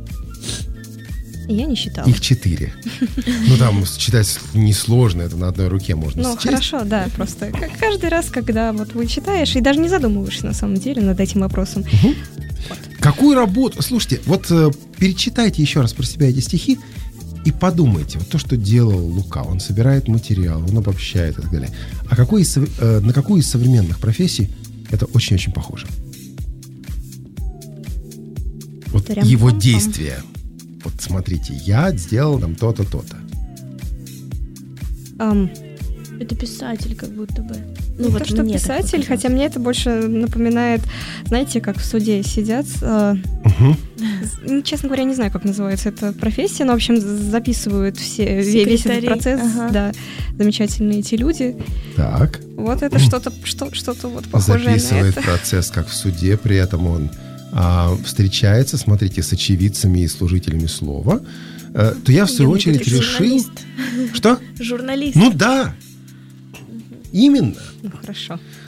Я не считала. Их 4. Ну, там читать несложно, это на одной руке можно Ну, счесть. хорошо, да, просто каждый раз, когда вот вы читаешь, и даже не задумываешься, на самом деле, над этим вопросом. Угу. Какую работу... Слушайте, вот перечитайте еще раз про себя эти стихи и подумайте, вот то, что делал Лука. Он собирает материал, он обобщает и так далее. А на какую из современных профессий это очень-очень похоже? Вот его действия. Вот смотрите, я сделал там то-то, то-то. Это писатель как будто бы. Ну, вот то, что писатель, хотя мне это больше напоминает, знаете, как в суде сидят. Честно говоря, не знаю, как называется эта профессия, но, в общем, записывают весь этот процесс. Ага. Да, замечательные эти люди. Так. Вот это что-то вот похожее записывает на это. Процесс, как в суде, при этом он встречается, смотрите, с очевидцами и служителями слова, то я в свою очередь решил... Журналист. Что? Журналист. Ну да, именно. Ну, хорошо.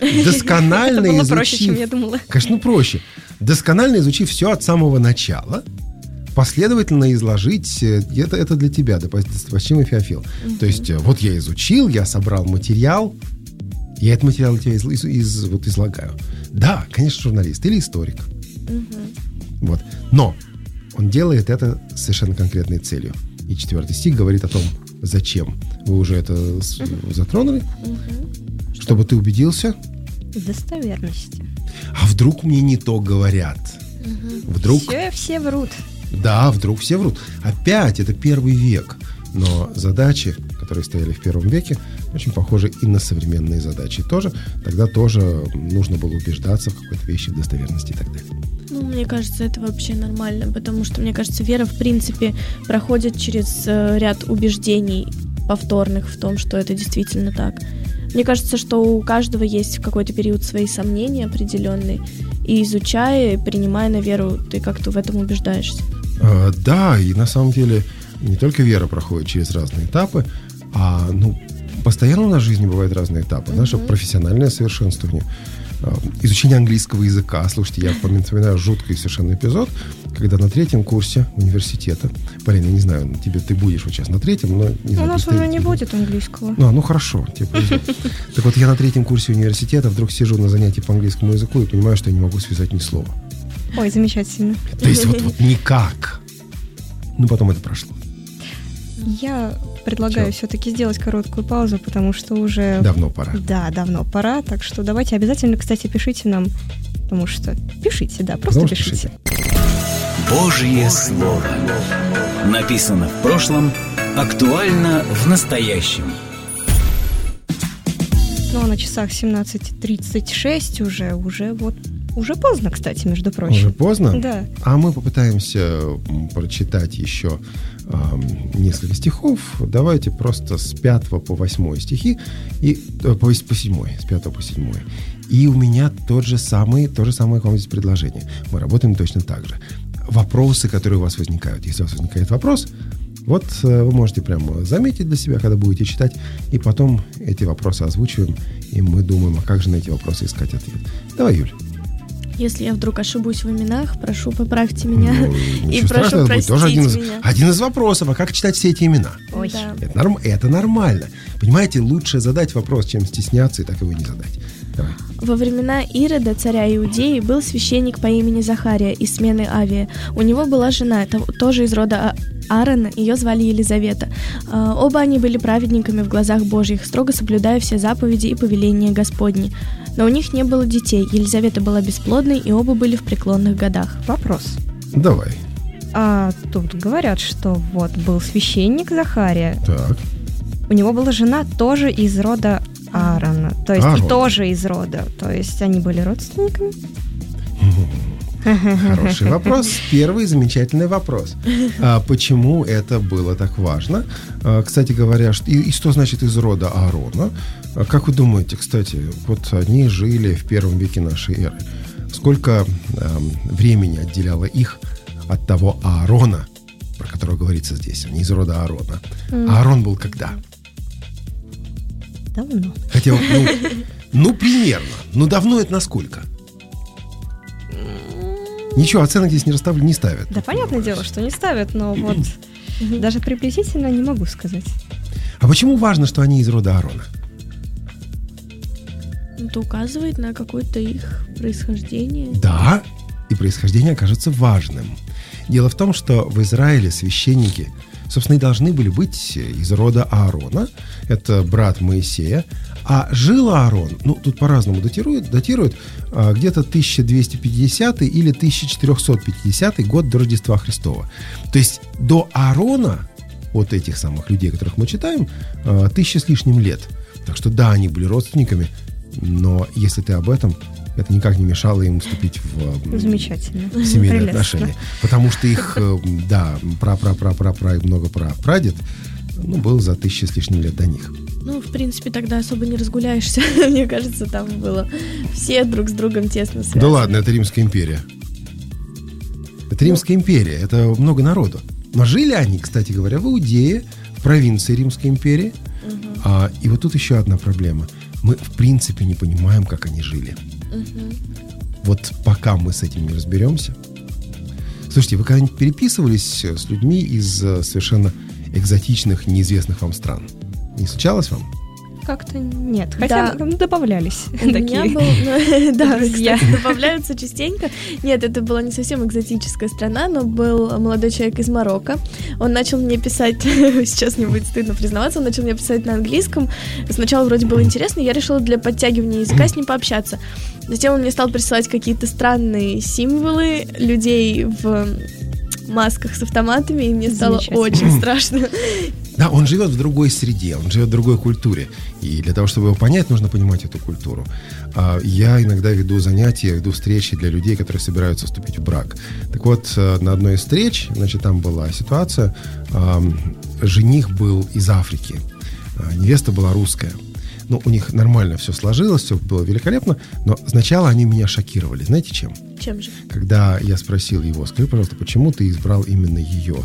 досконально Это было изучив... проще, чем я думала. Конечно, проще. Досконально изучив все от самого начала, последовательно изложить, это для тебя, достопочтимый Феофил. То есть, вот я изучил, я собрал материал, я этот материал для тебя излагаю. Да, конечно, журналист или историк. Вот. Но он делает это с совершенно конкретной целью. И 4 стих говорит о том, зачем. Вы уже это затронули? Чтобы ты убедился? В достоверности. А вдруг мне не то говорят? Вдруг... Все врут. Да, вдруг все врут. Опять, это 1 век. Но задачи, которые стояли в 1 веке, очень похожи и на современные задачи. Тогда тоже нужно было убеждаться в какой-то вещи, в достоверности и так далее. Ну, мне кажется, это вообще нормально, потому что, мне кажется, вера, в принципе, проходит через ряд убеждений повторных в том, что это действительно так. Мне кажется, что у каждого есть в какой-то период свои сомнения определенные, и изучая, принимая на веру, ты как-то в этом убеждаешься. Да, и на самом деле не только вера проходит через разные этапы, а постоянно у нас в жизни бывают разные этапы. Наше профессиональное совершенствование, изучение английского языка. Слушайте, я вспоминаю жуткий совершенно эпизод, когда на 3 курсе университета, Полина, не знаю, ты будешь вот сейчас на 3, но... Не знаю, у нас уже не будет английского. Ну хорошо, тебе повезет. Так вот, я на 3 курсе университета вдруг сижу на занятии по английскому языку и понимаю, что я не могу связать ни слова. Ой, замечательно. То есть вот никак. Потом это прошло. Я предлагаю все-таки сделать короткую паузу, потому что уже... Давно пора. Да, давно пора. Так что давайте обязательно, кстати, пишите нам, потому что... Пишите, да, просто пишите. Божье Слово. Написано в прошлом, актуально в настоящем. Ну, а на часах 17:36 уже поздно, кстати, между прочим. Уже поздно? Да. А мы попытаемся прочитать еще несколько стихов. Давайте просто с 5 по 8 стихи, по 7, с 5 по 7. И у меня то же самое к вам здесь предложение. Мы работаем точно так же. Вопросы, которые у вас возникают. Если у вас возникает вопрос, вот вы можете прямо заметить для себя, когда будете читать, и потом эти вопросы озвучиваем, и мы думаем, а как же на эти вопросы искать ответ. Давай, Юль. Если я вдруг ошибусь в именах, прошу, поправьте меня и прошу страшного, простить тоже меня. Один из вопросов, а как читать все эти имена? Ой. Да. Это нормально. Понимаете, лучше задать вопрос, чем стесняться, и так его не задать. Давай. Во времена Ирода, царя Иудеи, был священник по имени Захария из смены Авия. У него была жена, тоже из рода Аарона, ее звали Елизавета. Оба они были праведниками в глазах Божьих, строго соблюдая все заповеди и повеления Господни. Но у них не было детей, Елизавета была бесплодной, и оба были в преклонных годах. Вопрос. Давай. А тут говорят, что вот был священник Захария. Так. У него была жена тоже из рода Аарона. То есть и тоже из рода. То есть они были родственниками? Хороший вопрос. Первый замечательный вопрос. Почему это было так важно? Кстати говоря, и что значит из рода Аарона? Как вы думаете, кстати, вот они жили в 1 веке нашей эры. Сколько времени отделяло их от того Аарона, про которого говорится здесь? Они из рода Аарона. Аарон был когда? Давно. Хотя, примерно. Давно это насколько? Ничего, оценок здесь не ставят. Да, понятное дело, что не ставят, но вот даже приблизительно не могу сказать. А почему важно, что они из рода Аарона? Это указывает на какое-то их происхождение. Да, и происхождение окажется важным. Дело в том, что в Израиле священники, собственно, и должны были быть из рода Аарона. Это брат Моисея. А жил Аарон, тут по-разному датируют, где-то 1250 или 1450 год до Рождества Христова. То есть до Аарона, вот этих самых людей, которых мы читаем, 1000 с лишним лет. Так что да, они были родственниками, но если ты об этом, это никак не мешало им вступить в семейные отношения. Потому что их, много прадед, был за 1000 с лишним лет до них. В принципе, тогда особо не разгуляешься. Мне кажется, там было все друг с другом тесно связаны. Да ладно, это Римская империя. Это Римская империя, это много народу. Но жили они, кстати говоря, в Иудее, в провинции Римской империи. И вот тут еще одна проблема. мы в принципе не понимаем, как они жили. Вот пока мы с этим не разберемся. Слушайте, вы когда-нибудь переписывались с людьми из совершенно экзотичных, неизвестных вам стран? Не случалось вам? Как-то нет, хотя добавлялись У меня был, да, друзья. кстати, добавляются частенько. Нет, это была не совсем экзотическая страна, но был молодой человек из Марокко. Он начал мне писать, сейчас мне будет стыдно признаваться, он начал мне писать на английском. Сначала вроде было интересно, я решила для подтягивания языка с ним пообщаться. Затем он мне стал присылать какие-то странные символы людей в масках с автоматами, и мне стало очень страшно. Да, он живет в другой среде, он живет в другой культуре. И для того, чтобы его понять, нужно понимать эту культуру. Я иногда веду занятия, веду встречи для людей, которые собираются вступить в брак. Так вот, на одной из встреч, значит, там была ситуация, жених был из Африки, невеста была русская. Ну, у них нормально все сложилось, все было великолепно, но сначала они меня шокировали. Знаете чем? Чем же? Когда я спросил его, скажи, пожалуйста, почему ты избрал именно ее?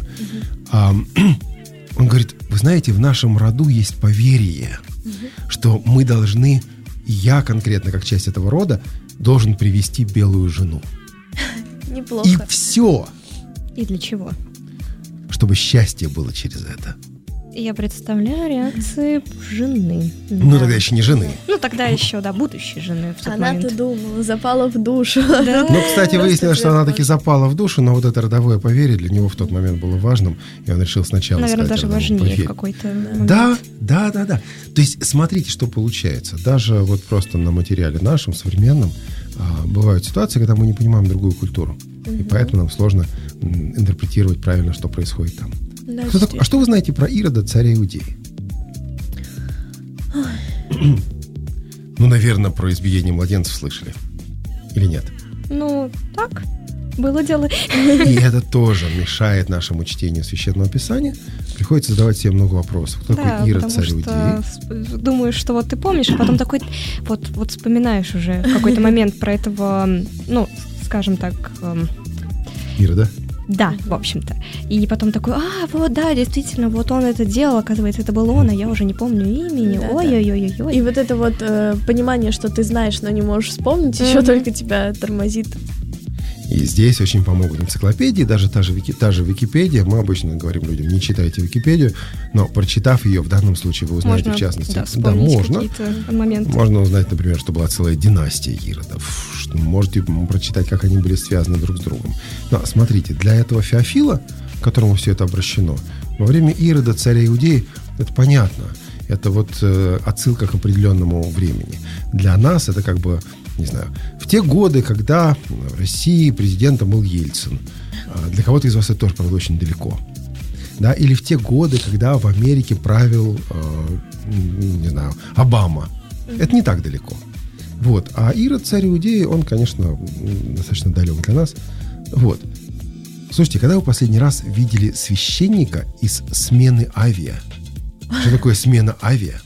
Он говорит, вы знаете, в нашем роду есть поверье, что мы должны, и я конкретно, как часть этого рода, должен привести белую жену. Неплохо. И все. И для чего? Чтобы счастье было через это. Я представляю реакции жены. Ну, Да. тогда еще не жены. Ну, тогда еще, да, будущей жены в тот Она-то момент. думала, запала в душу. Да. Ну, кстати, выяснилось, что она таки запала. запала в душу, но вот это родовое поверье для него в тот момент было важным, и он решил сначала Наверное, сказать даже родовому важнее поверью. в какой-то момент. Да. То есть, смотрите, что получается. Даже вот просто на материале нашем, современном, бывают ситуации, когда мы не понимаем другую культуру. И поэтому нам сложно интерпретировать правильно, что происходит там. Да, А что вы знаете про Ирода, царя Иудеи? Ну, наверное, про избиение младенцев слышали. Или нет? Ну, так, было дело. И это тоже мешает нашему чтению Священного Писания. Приходится задавать себе много вопросов. Кто Да, такой Ирод, потому царь что Иудеи? думаешь, что вот ты помнишь, а потом такой, вот вспоминаешь уже в какой-то момент про этого, ну, скажем так, Ирода? да, в общем-то. И потом такой, вот, да, действительно, вот он это делал, оказывается, это был он, а я уже не помню имени, Да-да. ой-ой-ой-ой. И вот это вот понимание, что ты знаешь, но не можешь вспомнить, еще только тебя тормозит. И здесь очень помогут энциклопедии, даже та же Википедия. Мы обычно говорим людям, не читайте Википедию, но прочитав ее, в данном случае вы узнаете, Можно, в частности, да, вспомнить можно. какие-то моменты. Можно узнать, например, что была целая династия Иродов. Можете прочитать, как они были связаны друг с другом. Но смотрите, для этого Феофила, к которому все это обращено, во время Ирода, царя Иудеи, это понятно. Это вот отсылка к определенному времени. Для нас это как бы, не знаю, в те годы, когда в России президентом был Ельцин. Для кого-то из вас это тоже, правда, очень далеко. Да? Или в те годы, когда в Америке правил, не знаю, Обама. Это не так далеко. Вот. А Ирод, царь Иудеи, он, конечно, достаточно далек для нас. Вот. Слушайте, когда вы последний раз видели священника из смены авиа? Что такое смена авиа?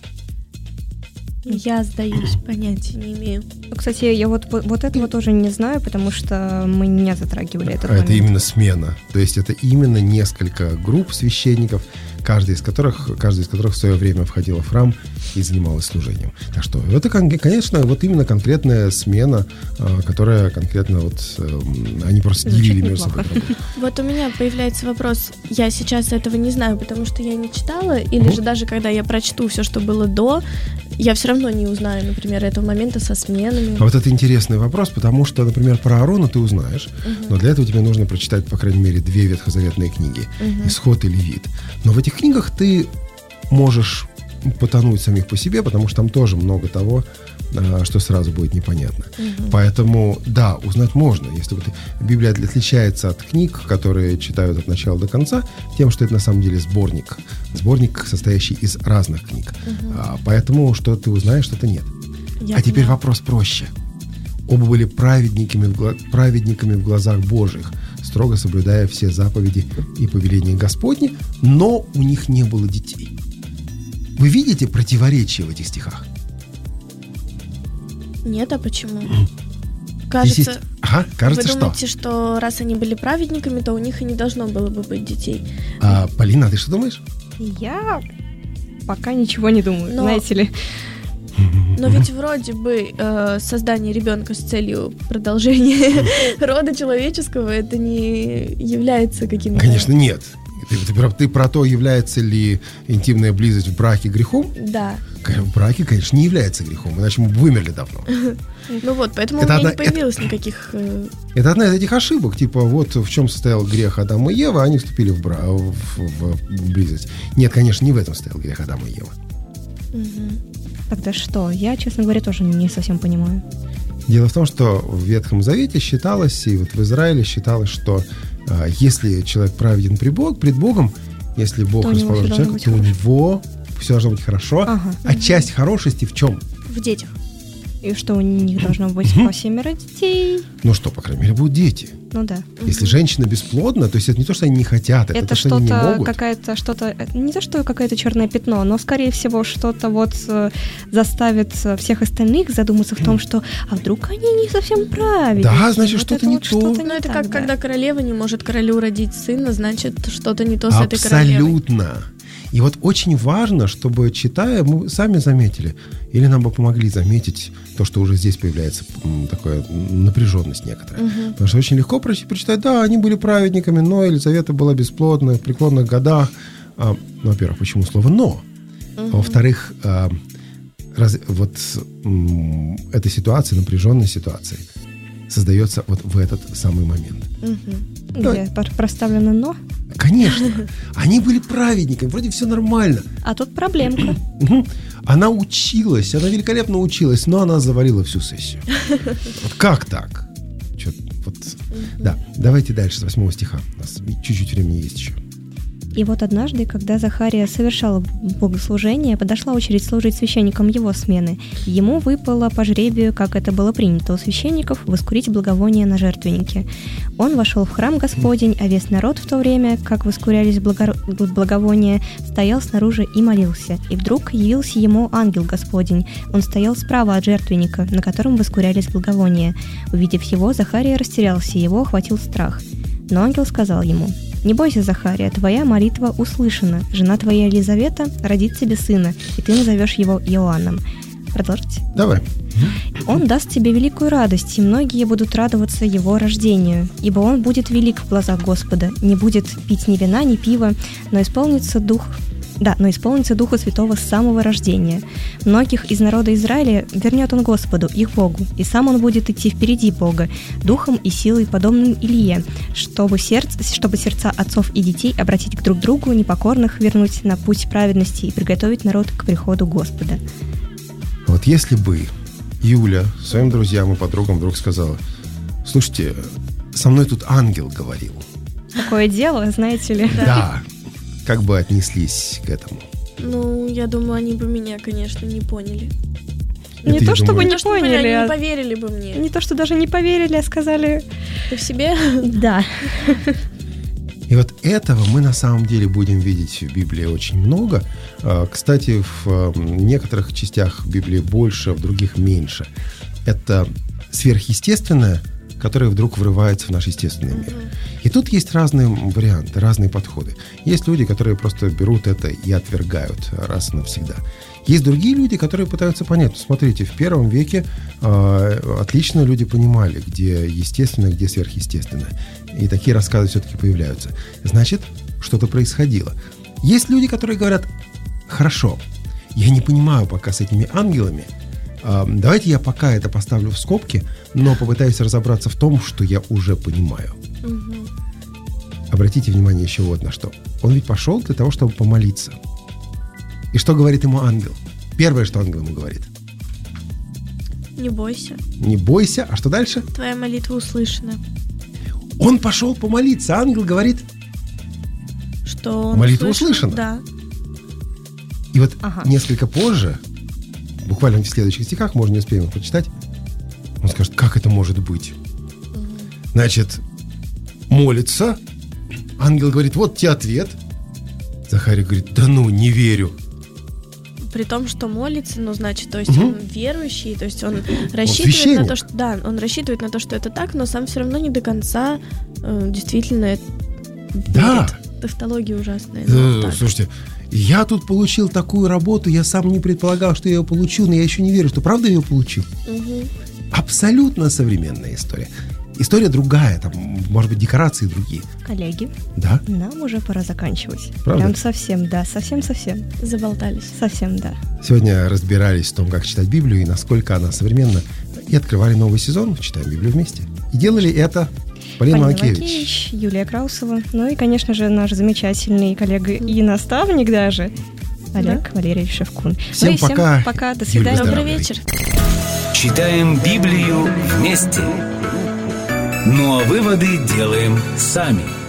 Я сдаюсь, понятия не имею. Кстати, я вот этого тоже не знаю, потому что мы не затрагивали этот момент. Это именно смена. То есть это именно несколько групп священников, каждая из которых в свое время входила в храм и занималась служением. Так что это, конечно, вот именно конкретная смена, которая конкретно вот они просто делили между собой. Вот у меня появляется вопрос, я сейчас этого не знаю, потому что я не читала, или же даже когда я прочту все, что было до, я все равно не узнаю, например, этого момента со сменами. А вот это интересный вопрос, потому что, например, про Аарона ты узнаешь, но для этого тебе нужно прочитать, по крайней мере, 2 ветхозаветные книги, Исход и Левит. Но в этих книгах ты можешь потонуть самих по себе, потому что там тоже много того, что сразу будет непонятно. Поэтому, да, узнать можно. Если вот Библия отличается от книг, которые читают от начала до конца, тем, что это на самом деле сборник, состоящий из разных книг. Поэтому что ты узнаешь, что-то нет. Теперь вопрос проще. Оба были праведниками в глазах Божьих, строго соблюдая все заповеди и повеления Господни, но у них не было детей. Вы видите противоречие в этих стихах? Нет, а почему? Кажется, кажется, вы думаете, что раз они были праведниками, то у них и не должно было бы быть детей? Полина, ты что думаешь? Я пока ничего не думаю, Но- знаете ли. Но ведь вроде бы создание ребенка с целью продолжения рода человеческого это не является каким-то... Конечно, нет. Ты про то, является ли интимная близость в браке грехом? Да. В браке, конечно, не является грехом, иначе мы бы вымерли давно. Ну вот, поэтому у меня не появилось никаких... Это одна из этих ошибок, типа вот в чем состоял грех Адама и Евы, они вступили в близость. Нет, конечно, не в этом состоял грех Адама и Евы. Тогда что? Я, честно говоря, тоже не совсем понимаю. Дело в том, что в Ветхом Завете считалось, и вот в Израиле считалось, что если человек праведен пред Богом, если Бог расположит человека, то у него все должно быть хорошо. А часть хорошести в чем? В детях. И что у них должно быть по 7 детей? Ну что, по крайней мере, будут дети. Ну да. Если женщина бесплодна, то есть это не то, что они не хотят, это то, что они не могут. Что-то, не то, что какое-то черное пятно, но, скорее всего, что-то вот заставит всех остальных задуматься в том, что, а вдруг они не совсем правильные. Да, значит, вот что-то не то. Ну, это как, когда королева не может королю родить сына, значит, что-то не то с этой королевой. Абсолютно. И вот очень важно, чтобы, читая, мы сами заметили, или нам бы помогли заметить то, что уже здесь появляется такая напряженность некоторая. Потому что очень легко прочитать, да, они были праведниками, но Елизавета была бесплодна в преклонных годах. Ну, во-первых, почему слово «но»? Во-вторых, вот эта ситуация, напряженная ситуация, создается вот в этот самый момент. Где проставлено «но»? Конечно. Они были праведниками, вроде все нормально. А тут проблемка. Она училась, она великолепно училась, но она завалила всю сессию. Вот как так? Да, давайте дальше с 8 стиха. У нас чуть-чуть времени есть еще. И вот однажды, когда Захария совершал богослужение, подошла очередь служить священником его смены. Ему выпало по жребию, как это было принято у священников, воскурить благовоние на жертвеннике. Он вошел в храм Господень, а весь народ в то время, как воскурялись благовония, стоял снаружи и молился. И вдруг явился ему ангел Господень. Он стоял справа от жертвенника, на котором воскурялись благовония. Увидев его, Захария растерялся, его охватил страх. Но ангел сказал ему: «Не бойся, Захария, твоя молитва услышана. Жена твоя Елизавета родит тебе сына, и ты назовешь его Иоанном». Продолжите. Давай. «Он даст тебе великую радость, и многие будут радоваться его рождению, ибо он будет велик в глазах Господа, не будет пить ни вина, ни пива, но исполнится Духа Святого с самого рождения. Многих из народа Израиля вернет он Господу, их Богу, и сам он будет идти впереди Бога, духом и силой, подобным Илие, чтобы сердца отцов и детей обратить к друг другу, непокорных вернуть на путь праведности и приготовить народ к приходу Господа». Вот если бы Юля своим друзьям и подругам вдруг сказала: «Слушайте, со мной тут ангел говорил». Такое дело, знаете ли. Да. Как бы отнеслись к этому? Ну, я думаю, они бы меня, конечно, не поняли. Не то, чтобы не поняли, они не поверили бы мне. Не то, что даже не поверили, а сказали: «Ты в себе?» Да. И вот этого мы на самом деле будем видеть в Библии очень много. Кстати, в некоторых частях Библии больше, в других меньше. Это сверхъестественное, которое вдруг врывается в наш естественный мир. И тут есть разные варианты, разные подходы. Есть люди, которые просто берут это и отвергают раз и навсегда. Есть другие люди, которые пытаются понять. Смотрите, в первом веке отлично люди понимали, где естественное, где сверхъестественное. И такие рассказы все-таки появляются. Значит, что-то происходило. Есть люди, которые говорят: хорошо, я не понимаю пока с этими ангелами, давайте я пока это поставлю в скобки, но попытаюсь разобраться в том, что я уже понимаю. Обратите внимание еще вот на что. Он ведь пошел для того, чтобы помолиться. И что говорит ему ангел? Первое, что ангел ему говорит: не бойся. Не бойся. А что дальше? Твоя молитва услышана. Он пошел помолиться. Ангел говорит, что молитва услышана. Да. И вот несколько позже, буквально в следующих стихах, можно не успеем их прочитать, он скажет: как это может быть? Значит, молится. Ангел говорит: вот тебе ответ. Захарий говорит: да ну, не верю. При том, что молится, ну, значит, то есть он верующий, то есть он рассчитывает на то, что... Да, он рассчитывает на то, что это так, но сам все равно не до конца действительно верит. Тавтология ужасная. Слушайте, Я тут получил такую работу, я сам не предполагал, что я ее получу, но я еще не верю, что правда я ее получил. Абсолютно современная история. История другая, там, может быть, декорации другие. Коллеги, Да? нам уже пора заканчивать. Правда? Прям совсем, да, совсем-совсем. Заболтались. Совсем, да. Сегодня разбирались в том, как читать Библию и насколько она современна. И открывали новый сезон «Читаем Библию вместе». И делали это Полина Макевич, Юлия Краусова, ну и, конечно же, наш замечательный коллега и наставник даже, Олег Валерьевич Шевкун. Всем ну и пока. Всем пока, до свидания. Юля, Добрый вечер. Читаем Библию вместе. Ну а выводы делаем сами.